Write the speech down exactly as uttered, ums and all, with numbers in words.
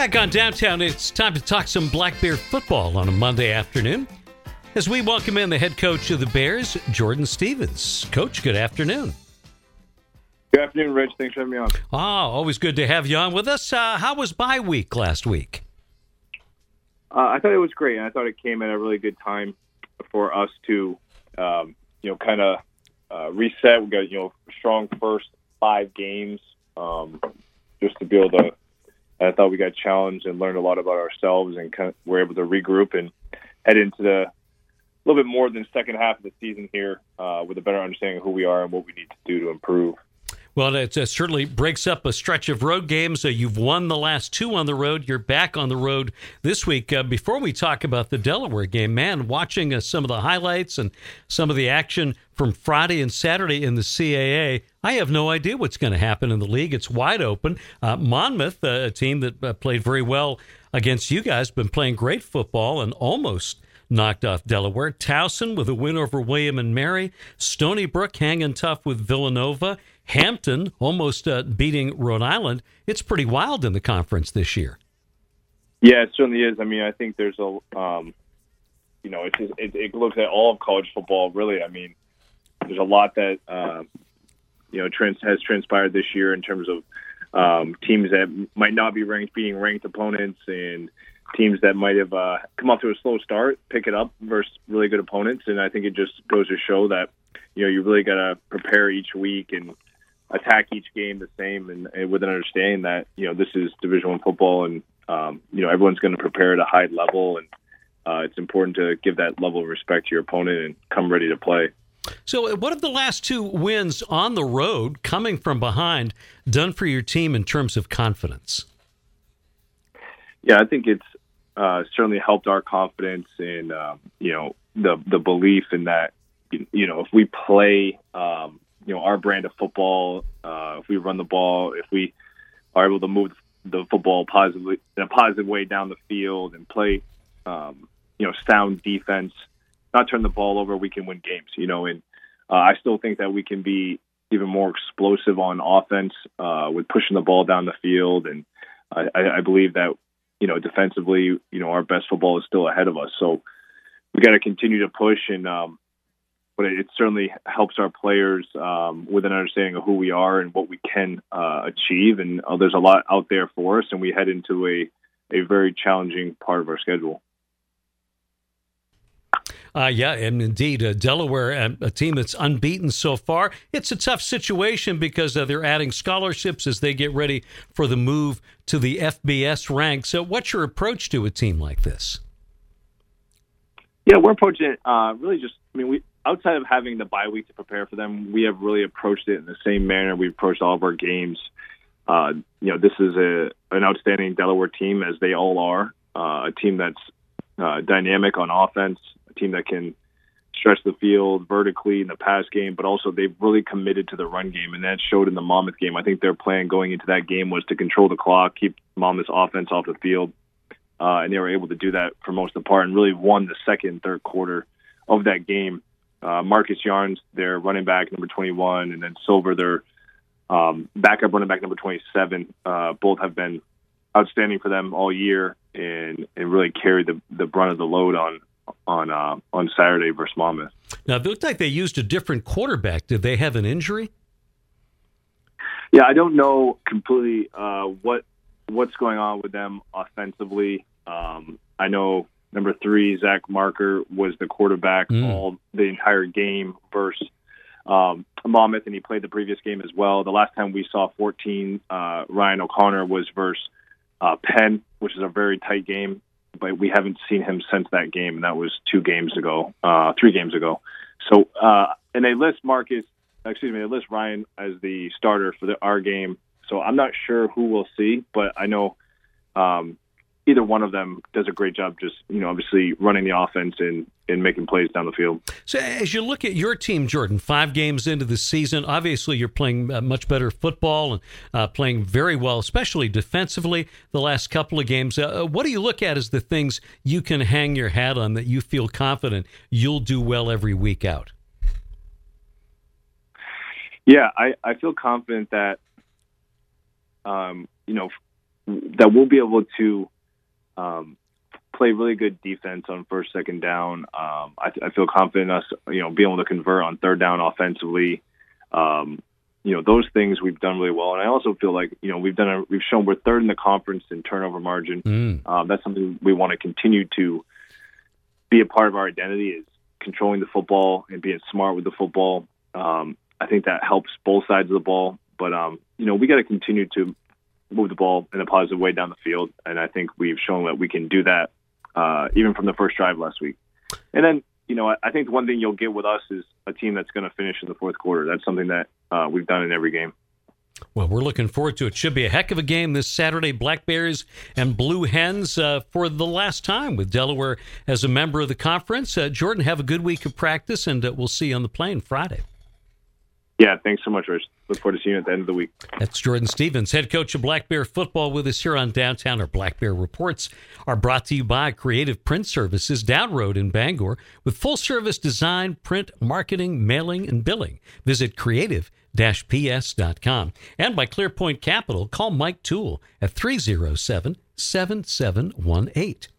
Back on Downtown, it's time to talk some Black Bear football on a Monday afternoon as we welcome in the head coach of the Bears, Jordan Stevens. Coach, good afternoon. Good afternoon, Rich. Thanks for having me on. Oh, always good to have you on with us. Uh, how was bye week last week? Uh, I thought it was great, and I thought it came at a really good time for us to, um, you know, kind of uh, reset. We got, you know, strong first five games um, just to be able to. I thought we got challenged and learned a lot about ourselves, and kind of were able to regroup and head into the a little bit more than the second half of the season here uh, with a better understanding of who we are and what we need to do to improve. Well, it uh, certainly breaks up a stretch of road games. Uh, you've won the last two on the road. You're back on the road this week. Uh, before we talk about the Delaware game, man, watching uh, some of the highlights and some of the action from Friday and Saturday in the C A A, I have no idea what's going to happen in the league. It's wide open. Uh, Monmouth, uh, a team that uh, played very well against you guys, been playing great football and almost knocked off Delaware. Towson with a win over William and Mary. Stony Brook hanging tough with Villanova. Hampton almost uh, beating Rhode Island. It's pretty wild in the conference this year. Yeah, it certainly is. I mean, I think there's a, um, you know, it's just, it, it looks at all of college football, really. I mean, there's a lot that, uh, you know, trans, has transpired this year in terms of um, teams that might not be ranked beating ranked opponents, and teams that might have uh, come off to a slow start, pick it up versus really good opponents. And I think it just goes to show that, you know, you really got to prepare each week and attack each game the same, and, and with an understanding that, you know, this is Division One football, and um, you know, everyone's going to prepare at a high level, and uh, it's important to give that level of respect to your opponent and come ready to play. So what have the last two wins on the road, coming from behind, done for your team in terms of confidence? Yeah, I think it's uh, certainly helped our confidence in, um, you know, the the belief in that, you know, if we play, um, you know, our brand of football, uh, if we run the ball, if we are able to move the football positively in a positive way down the field and play, um, you know, sound defense, not turn the ball over, we can win games, you know. And uh, I still think that we can be even more explosive on offense uh, with pushing the ball down the field. And I, I believe that, you know, defensively, you know, our best football is still ahead of us. So we got to continue to push, and um, but it certainly helps our players um, with an understanding of who we are and what we can uh, achieve. And uh, there's a lot out there for us, and we head into a, a very challenging part of our schedule. Uh, yeah, and indeed, uh, Delaware, a, a team that's unbeaten so far. It's a tough situation because uh, they're adding scholarships as they get ready for the move to the F B S ranks. So what's your approach to a team like this? Yeah, we're approaching it uh, really just, I mean, we outside of having the bye week to prepare for them, we have really approached it in the same manner we approached all of our games. Uh, you know, this is a an outstanding Delaware team, as they all are, uh, a team that's uh, dynamic on offense, a team that can stretch the field vertically in the pass game, but also they've really committed to the run game, and that showed in the Monmouth game. I think their plan going into that game was to control the clock, keep Monmouth's offense off the field, uh, and they were able to do that for most of the part and really won the second and third quarter of that game. Uh, Marcus Yarns, their running back, number twenty-one, and then Silver, their um, backup running back, number twenty-seven. Uh, both have been outstanding for them all year, and, and really carried the, the brunt of the load on on uh, on Saturday versus Monmouth. Now, it looked like they used a different quarterback. Did they have an injury? Yeah, I don't know completely uh, what what's going on with them offensively. Um, I know number three, Zach Marker, was the quarterback mm. all the entire game versus um, Monmouth, and he played the previous game as well. The last time we saw fourteen, uh, Ryan O'Connor, was versus uh, Penn, which is a very tight game, but we haven't seen him since that game, and that was two games ago, uh, three games ago. So, uh, and they list Marcus, excuse me, they list Ryan as the starter for the, our game. So I'm not sure who we'll see, but I know um, either one of them does a great job just, you know, obviously running the offense and, and making plays down the field. So as you look at your team, Jordan, five games into the season, obviously you're playing uh, much better football and uh, playing very well, especially defensively the last couple of games. Uh, what do you look at as the things you can hang your hat on that you feel confident you'll do well every week out? Yeah, I, I feel confident that, um, you know, that we'll be able to um, play really good defense on first, second down. Um, I, I feel confident in us, you know, being able to convert on third down offensively. Um, you know, those things we've done really well. And I also feel like, you know, we've done a, we've shown we're third in the conference in turnover margin. Mm. Um, that's something we want to continue to be a part of our identity, is controlling the football and being smart with the football. Um, I think that helps both sides of the ball. But, um, you know, we got to continue to move the ball in a positive way down the field. And I think we've shown that we can do that uh, even from the first drive last week. And then, you know, I think one thing you'll get with us is a team that's going to finish in the fourth quarter. That's something that uh, we've done in every game. Well, we're looking forward to it. Should be a heck of a game this Saturday. Blackberries and Blue Hens uh, for the last time with Delaware as a member of the conference. Uh, Jordan, have a good week of practice, and uh, we'll see you on the plane Friday. Yeah, thanks so much, Rich. Look forward to seeing you at the end of the week. That's Jordan Stevens, head coach of Black Bear football, with us here on Downtown. Our Black Bear Reports are brought to you by Creative Print Services, Down Road in Bangor, with full-service design, print, marketing, mailing, and billing. Visit creative dash p s dot com. And by ClearPoint Capital, call Mike Toole at three oh seven, seven seven one eight.